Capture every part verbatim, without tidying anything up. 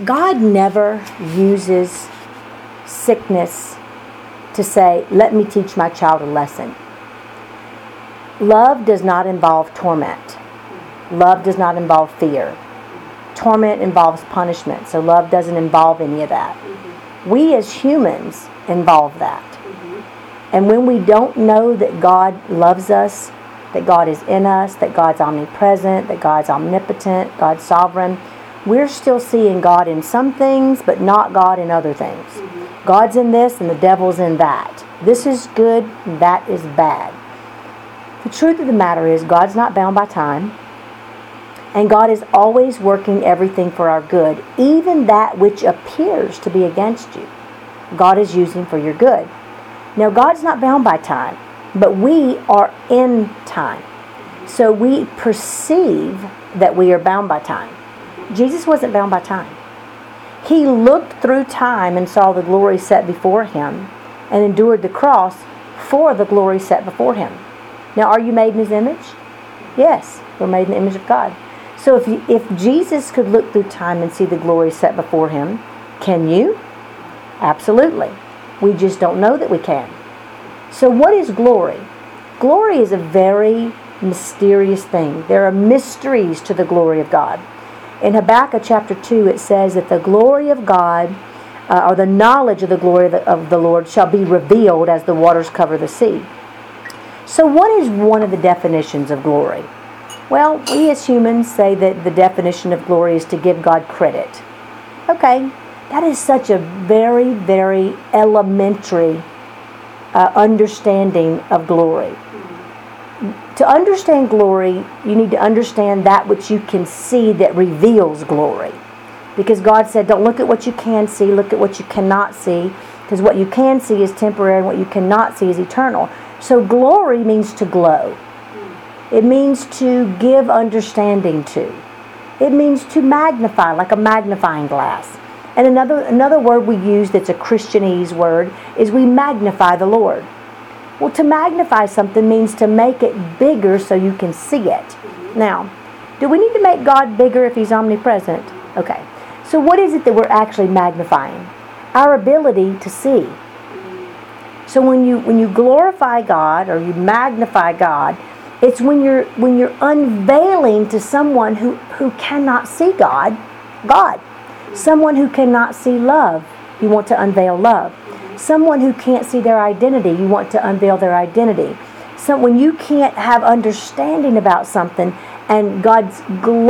God never uses sickness to say, let me teach my child a lesson. Love does not involve torment. Love does not involve fear. Torment involves punishment, so love doesn't involve any of that. Mm-hmm. We as humans involve that. Mm-hmm. And when we don't know that God loves us, that God is in us, that God's omnipresent, that God's omnipotent, God's sovereign, we're still seeing God in some things, but not God in other things. Mm-hmm. God's in this and the devil's in that. This is good and that is bad. The truth of the matter is God's not bound by time, and God is always working everything for our good, even that which appears to be against you. God is using for your good. Now, God's not bound by time, but we are in time. So we perceive that we are bound by time. Jesus wasn't bound by time. He looked through time and saw the glory set before him and endured the cross for the glory set before him. Now, are you made in his image? Yes, we're made in the image of God. So if you, if Jesus could look through time and see the glory set before him, can you? Absolutely. We just don't know that we can. So what is glory? Glory is a very mysterious thing. There are mysteries to the glory of God. In Habakkuk chapter two, it says that the glory of God, uh, or the knowledge of the glory of the, of the Lord, shall be revealed as the waters cover the sea. So what is one of the definitions of glory? Well, we as humans say that the definition of glory is to give God credit. Okay, that is such a very, very elementary uh, understanding of glory. To understand glory, you need to understand that which you can see that reveals glory. Because God said, don't look at what you can see, look at what you cannot see. Because what you can see is temporary and what you cannot see is eternal. So glory means to glow. It means to give understanding to. It means to magnify, like a magnifying glass. And another another word we use that's a Christianese word is we magnify the Lord. Well, to magnify something means to make it bigger so you can see it. Now, do we need to make God bigger if he's omnipresent? Okay. So what is it that we're actually magnifying? Our ability to see. So when you when you glorify God or you magnify God, it's when you're when you're unveiling to someone who, who cannot see God, God. Someone who cannot see love, you want to unveil love. Someone who can't see their identity, you want to unveil their identity. So when you can't have understanding about something and God's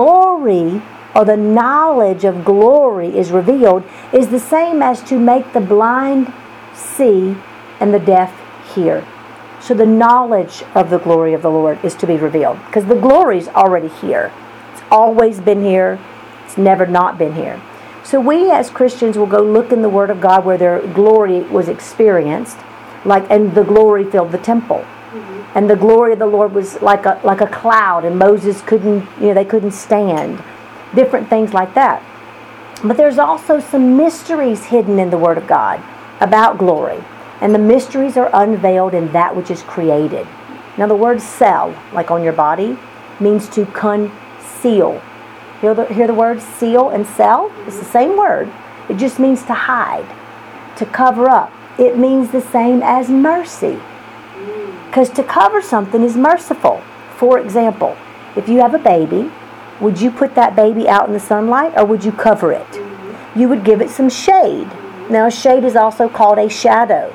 glory or the knowledge of glory is revealed, is the same as to make the blind see and the deaf hear. So the knowledge of the glory of the Lord is to be revealed. Because the glory is already here. It's always been here. It's never not been here. So we as Christians will go look in the Word of God where their glory was experienced, like, and the glory filled the temple. Mm-hmm. And the glory of the Lord was like a like a cloud, and Moses couldn't, you know, they couldn't stand. Different things like that. But there's also some mysteries hidden in the Word of God about glory. And the mysteries are unveiled in that which is created. Now the word cell, like on your body, means to conceal. Hear the, hear the words seal and cell? It's the same word. It just means to hide, to cover up. It means the same as mercy. Because to cover something is merciful. For example, if you have a baby, would you put that baby out in the sunlight or would you cover it? You would give it some shade. Now a shade is also called a shadow.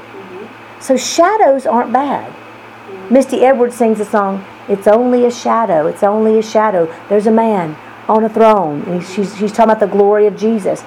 So shadows aren't bad. Misty Edwards sings a song, it's only a shadow, it's only a shadow. There's a man on a throne. And she's, she's talking about the glory of Jesus.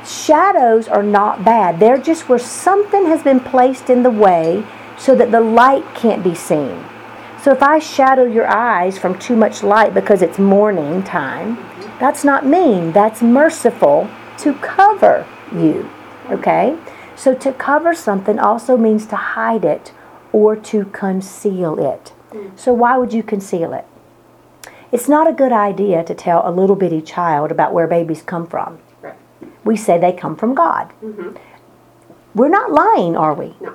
Shadows are not bad. They're just where something has been placed in the way so that the light can't be seen. So if I shadow your eyes from too much light because it's morning time, that's not mean. That's merciful to cover you. Okay? So to cover something also means to hide it or to conceal it. So why would you conceal it? It's not a good idea to tell a little bitty child about where babies come from. Right. We say they come from God. Mm-hmm. We're not lying, are we? No.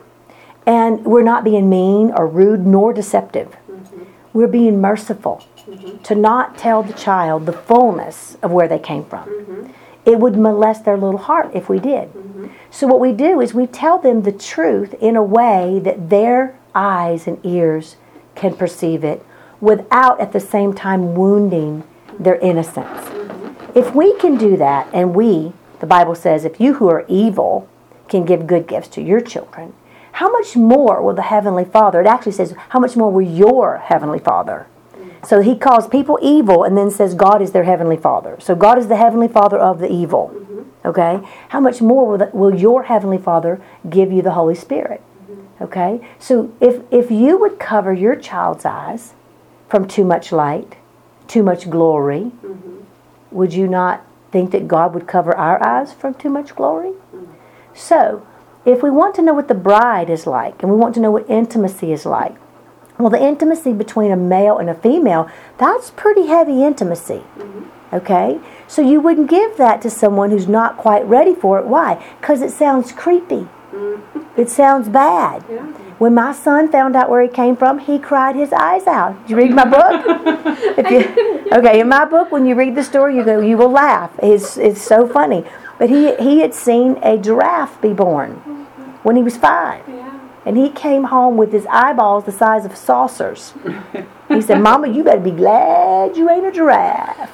And we're not being mean or rude nor deceptive. Mm-hmm. We're being merciful Mm-hmm. to not tell the child the fullness of where they came from. Mm-hmm. It would molest their little heart if we did. Mm-hmm. So what we do is we tell them the truth in a way that their eyes and ears can perceive it without at the same time wounding their innocence. Mm-hmm. If we can do that, and we, the Bible says, if you who are evil can give good gifts to your children, how much more will the Heavenly Father, it actually says, how much more will your Heavenly Father? So he calls people evil and then says God is their Heavenly Father. So God is the Heavenly Father of the evil. Mm-hmm. Okay? How much more will, the, will your Heavenly Father give you the Holy Spirit? Mm-hmm. Okay? So if, if you would cover your child's eyes from too much light, too much glory, mm-hmm. would you not think that God would cover our eyes from too much glory? Mm-hmm. So, if we want to know what the bride is like, and we want to know what intimacy is like, well, the intimacy between a male and a female, that's pretty heavy intimacy. Mm-hmm. Okay? So you wouldn't give that to someone who's not quite ready for it. Why? Because it sounds creepy. Mm-hmm. It sounds bad. Yeah. When my son found out where he came from, he cried his eyes out. Did you read my book? if you, okay, in my book, when you read the story, you go, you will laugh. It's, it's so funny. But he, he had seen a giraffe be born mm-hmm. when he was five. Yeah. And he came home with his eyeballs the size of saucers. He said, Mama, you better be glad you ain't a giraffe.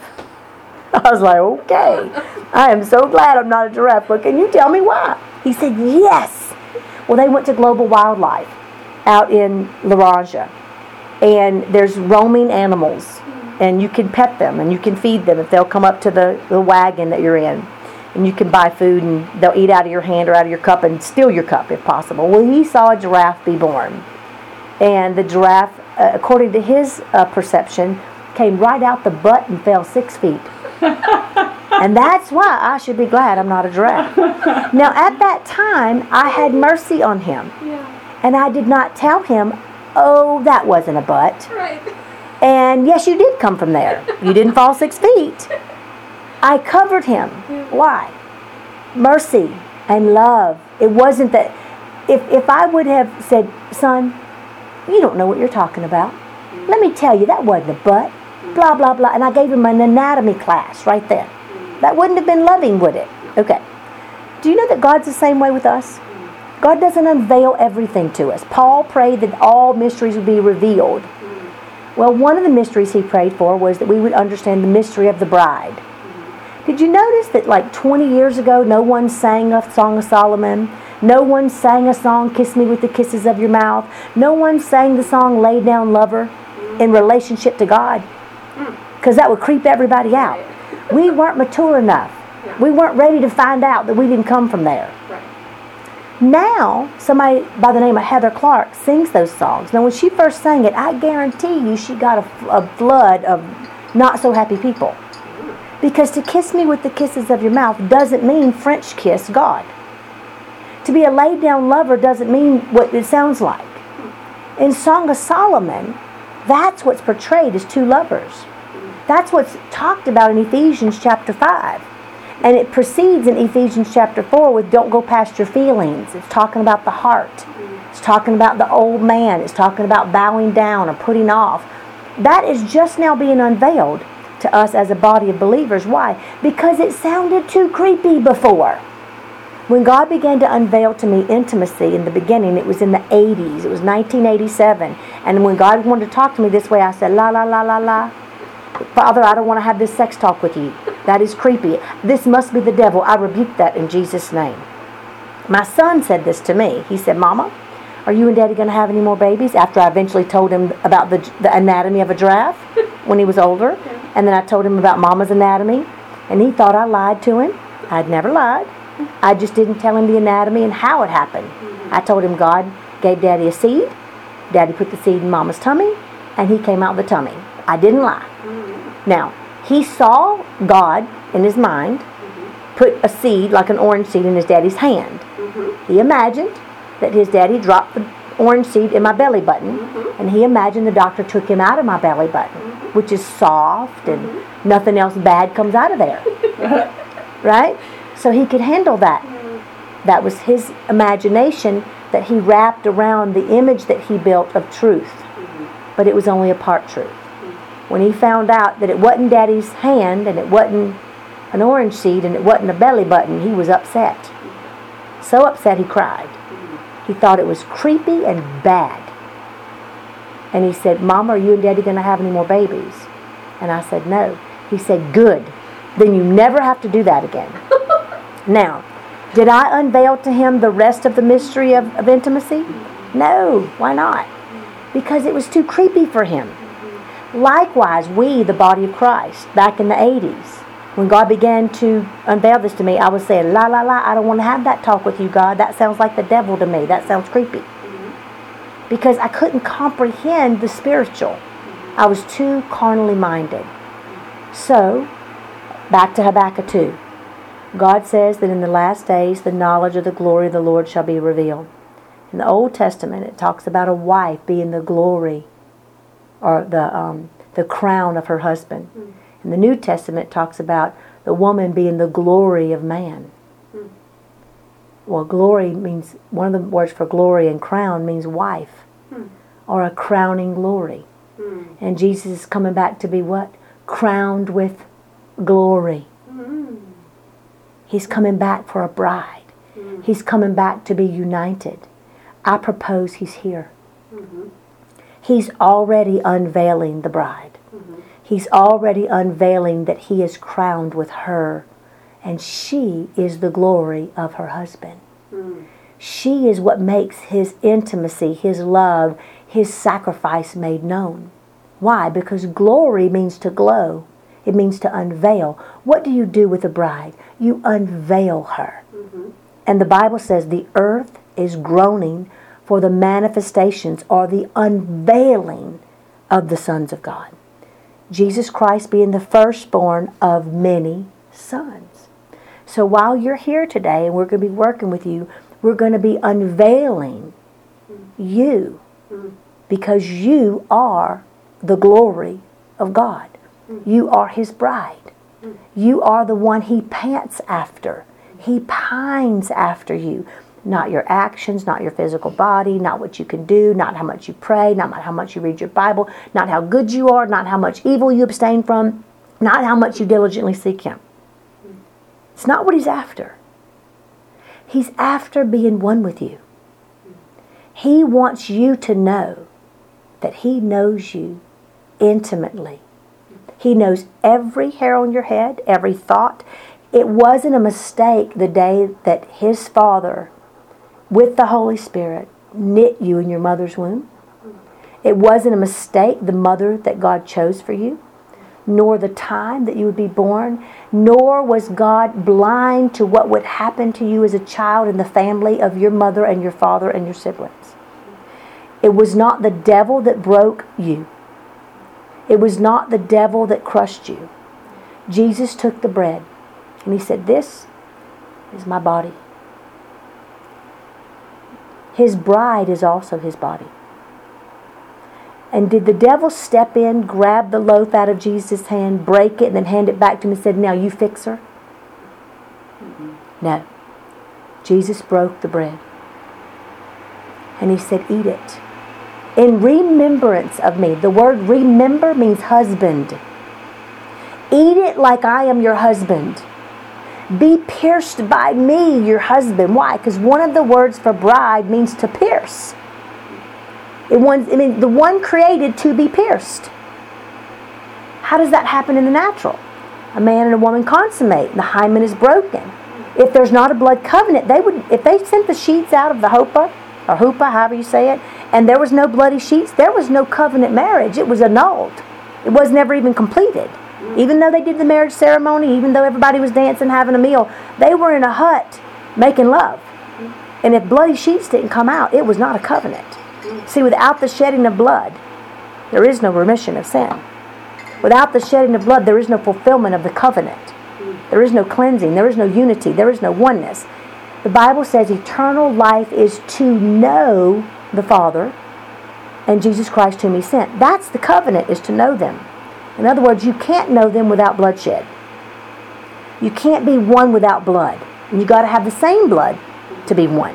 I was like, okay. I am so glad I'm not a giraffe, but can you tell me why? He said, yes. Well, they went to Global Wildlife out in La Raja. And there's roaming animals. And you can pet them and you can feed them if they'll come up to the, the wagon that you're in. And you can buy food and they'll eat out of your hand or out of your cup and steal your cup if possible. Well, he saw a giraffe be born. And the giraffe, uh, according to his uh, perception, came right out the butt and fell six feet. And that's why I should be glad I'm not a giraffe. Now, at that time, I had mercy on him. Yeah. And I did not tell him, oh, that wasn't a butt. Right. And yes, you did come from there. You didn't fall six feet. I covered him. Why? Mercy and love. It wasn't that... If, if I would have said, son, you don't know what you're talking about. Let me tell you, that wasn't a butt. Blah, blah, blah. And I gave him an anatomy class right then. That wouldn't have been loving, would it? Okay. Do you know that God's the same way with us? God doesn't unveil everything to us. Paul prayed that all mysteries would be revealed. Well, one of the mysteries he prayed for was that we would understand the mystery of the bride. Did you notice that like twenty years ago, no one sang a Song of Solomon? No one sang a song, Kiss Me With the Kisses of Your Mouth? No one sang the song, Lay Down Lover, in relationship to God? Because that would creep everybody out. We weren't mature enough. We weren't ready to find out that we didn't come from there. Now, somebody by the name of Heather Clark sings those songs. Now, when she first sang it, I guarantee you she got a, a flood of not so happy people. Because to kiss me with the kisses of your mouth doesn't mean French kiss God. To be a laid down lover doesn't mean what it sounds like. In Song of Solomon, that's what's portrayed as two lovers. That's what's talked about in Ephesians chapter five. And it proceeds in Ephesians chapter four with don't go past your feelings. It's talking about the heart. It's talking about the old man. It's talking about bowing down or putting off. That is just now being unveiled to us as a body of believers. Why? Because it sounded too creepy before. When God began to unveil to me intimacy in the beginning, it was in the eighties. It was nineteen eighty-seven. And when God wanted to talk to me this way, I said, la, la, la, la, la. Father, I don't want to have this sex talk with you. That is creepy. This must be the devil. I rebuke that in Jesus' name. My son said this to me. He said, Mama, are you and Daddy going to have any more babies? After I eventually told him about the, the anatomy of a giraffe when he was older. And then I told him about Mama's anatomy. And he thought I lied to him. I'd never lied. I just didn't tell him the anatomy and how it happened. I told him God gave Daddy a seed. Daddy put the seed in Mama's tummy. And he came out of the tummy. I didn't lie. Now, he saw God in his mind put a seed, like an orange seed, in his daddy's hand. He imagined that his daddy dropped the orange seed in my belly button, and he imagined the doctor took him out of my belly button, which is soft and nothing else bad comes out of there. Right? So he could handle that. That was his imagination that he wrapped around the image that he built of truth. But it was only a part truth. When he found out that it wasn't Daddy's hand and it wasn't an orange seed and it wasn't a belly button, he was upset. So upset he cried. He thought it was creepy and bad. And he said, Mama, are you and Daddy going to have any more babies? And I said, no. He said, good. Then you never have to do that again. Now, did I unveil to him the rest of the mystery of, of intimacy? No. Why not? Because it was too creepy for him. Likewise, we, the body of Christ, back in the eighties, when God began to unveil this to me, I was saying, la, la, la, I don't want to have that talk with you, God. That sounds like the devil to me. That sounds creepy. Because I couldn't comprehend the spiritual. I was too carnally minded. So, back to Habakkuk two. God says that in the last days, the knowledge of the glory of the Lord shall be revealed. In the Old Testament, it talks about a wife being the glory or the um, the crown of her husband. Mm. In the New Testament, it talks about the woman being the glory of man. Mm. Well, glory means, one of the words for glory and crown means wife, mm. or a crowning glory. Mm. And Jesus is coming back to be what? Crowned with glory. Mm. He's coming back for a bride. Mm. He's coming back to be united. I propose he's here. Mm-hmm. He's already unveiling the bride. Mm-hmm. He's already unveiling that he is crowned with her, and she is the glory of her husband. Mm. She is what makes his intimacy, his love, his sacrifice made known. Why? Because glory means to glow. It means to unveil. What do you do with a bride? You unveil her. Mm-hmm. And the Bible says the earth is groaning for the manifestations or the unveiling of the sons of God. Jesus Christ being the firstborn of many sons. So while you're here today and we're going to be working with you, we're going to be unveiling you, because you are the glory of God. You are his bride. You are the one he pants after. He pines after you. Not your actions, not your physical body, not what you can do, not how much you pray, not how much you read your Bible, not how good you are, not how much evil you abstain from, not how much you diligently seek him. It's not what he's after. He's after being one with you. He wants you to know that he knows you intimately. He knows every hair on your head, every thought. It wasn't a mistake the day that his Father, with the Holy Spirit, knit you in your mother's womb. It wasn't a mistake, the mother that God chose for you, nor the time that you would be born, nor was God blind to what would happen to you as a child in the family of your mother and your father and your siblings. It was not the devil that broke you. It was not the devil that crushed you. Jesus took the bread and he said, this is my body. His bride is also his body. And did the devil step in, grab the loaf out of Jesus' hand, break it, and then hand it back to him and said, now you fix her? Mm-hmm. No. Jesus broke the bread. And he said, eat it. In remembrance of me. The word remember means husband. Eat it like I am your husband. Be pierced by me, your husband. Why? Because one of the words for bride means to pierce. It one, I mean, the one created to be pierced. How does that happen in the natural? A man and a woman consummate, and the hymen is broken. If there's not a blood covenant, they would, if they sent the sheets out of the hopa, or hoopa, however you say it, and there was no bloody sheets, there was no covenant marriage. It was annulled. It was never even completed. Even though they did the marriage ceremony, even though everybody was dancing, having a meal, they were in a hut making love. And if bloody sheets didn't come out, it was not a covenant. See, without the shedding of blood, there is no remission of sin. Without the shedding of blood, there is no fulfillment of the covenant. There is no cleansing. There is no unity. There is no oneness. The Bible says eternal life is to know the Father and Jesus Christ whom he sent. That's the covenant, is to know them. In other words, you can't know them without bloodshed. You can't be one without blood. And you've got to have the same blood to be one.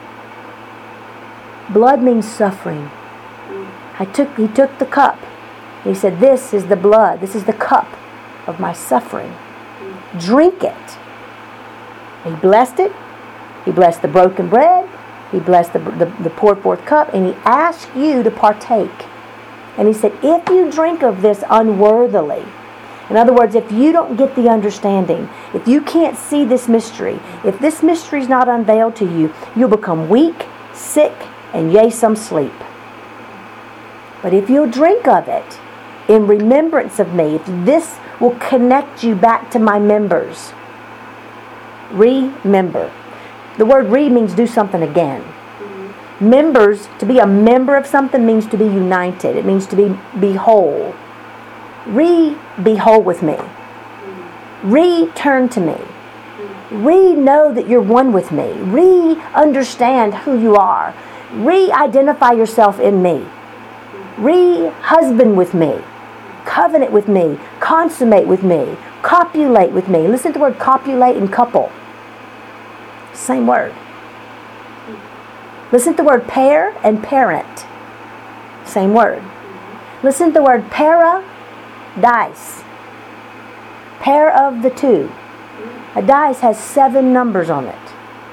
Blood means suffering. I took, he took the cup. He said, this is the blood. This is the cup of my suffering. drink it. He blessed it. He blessed the broken bread. He blessed the, the, the poured forth cup. And he asked you to partake. And he said, if you drink of this unworthily, in other words, if you don't get the understanding, if you can't see this mystery, if this mystery is not unveiled to you, you'll become weak, sick, and yea, some sleep. But if you'll drink of it in remembrance of me, if this will connect you back to my members, remember. The word re means do something again. Mm-hmm. Members, to be a member of something means to be united. It means to be, be whole. Re, be whole with me. Re-turn to me. Re-know that you're one with me. Re-understand who you are. Re-identify yourself in me. Re-husband with me. Covenant with me. Consummate with me. Copulate with me. Listen to the word copulate and couple. Same word. Listen to the word pair and parent. Same word. Listen to the word para. Dice. Pair of the two. A dice has seven numbers on it.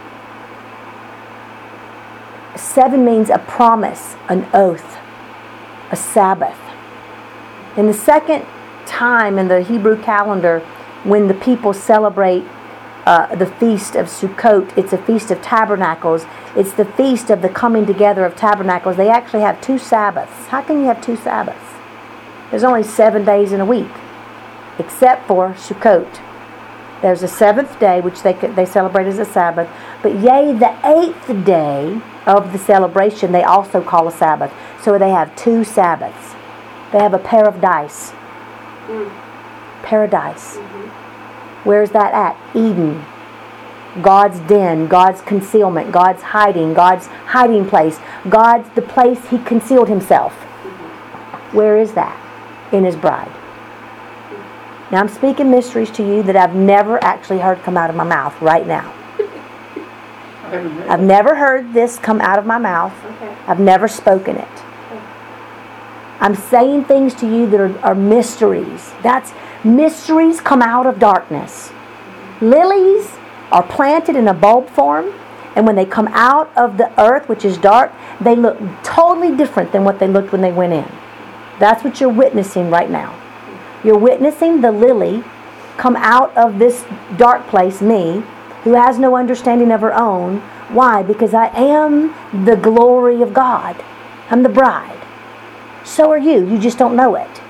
Seven means a promise, an oath, a Sabbath. In the second time in the Hebrew calendar, when the people celebrate uh, the Feast of Sukkot, it's a Feast of Tabernacles. It's the Feast of the coming together of Tabernacles. They actually have two Sabbaths. How can you have two Sabbaths? There's only seven days in a week, except for Sukkot. There's a seventh day, which they they celebrate as a Sabbath. But yea, the eighth day of the celebration, they also call a Sabbath. So they have two Sabbaths. They have a pair of dice. Mm. Paradise. Mm-hmm. Where's that at? Eden. God's den, God's concealment, God's hiding, God's hiding place. God's the place He concealed Himself. Mm-hmm. Where is that? In His bride. Now I'm speaking mysteries to you that I've never actually heard come out of my mouth right now. I've never heard this come out of my mouth. Okay. I've never spoken it. Okay. I'm saying things to you that are, are mysteries. That's mysteries come out of darkness. Mm-hmm. Lilies are planted in a bulb form, and when they come out of the earth, which is dark, they look totally different than what they looked when they went in. That's what you're witnessing right now. You're witnessing the lily come out of this dark place, me, who has no understanding of her own. Why? Because I am the glory of God. I'm the bride. So are you. You just don't know it.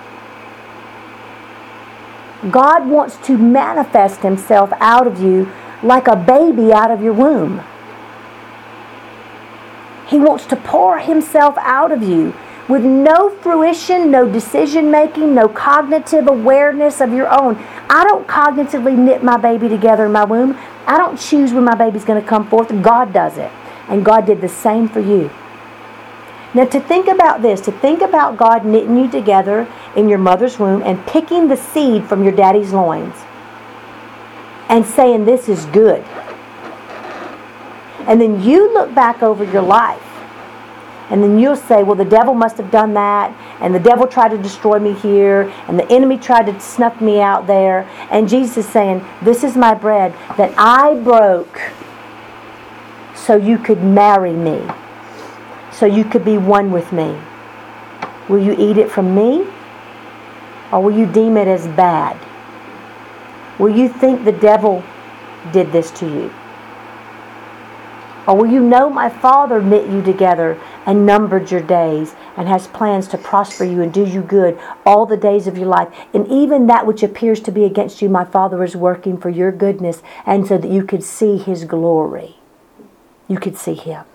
God wants to manifest Himself out of you like a baby out of your womb. He wants to pour Himself out of you with no fruition, no decision making, no cognitive awareness of your own. I don't cognitively knit my baby together in my womb. I don't choose when my baby's going to come forth. God does it. And God did the same for you. Now to think about this, to think about God knitting you together in your mother's womb and picking the seed from your daddy's loins and saying this is good. And then you look back over your life. And then you'll say, well, the devil must have done that, and the devil tried to destroy me here, and the enemy tried to snuff me out there. And Jesus is saying, this is my bread that I broke so you could marry me, so you could be one with me. Will you eat it from me, or will you deem it as bad? Will you think the devil did this to you? Or will you know my Father knit you together and numbered your days and has plans to prosper you and do you good all the days of your life? And even that which appears to be against you, my Father is working for your goodness, and so that you could see His glory. You could see Him.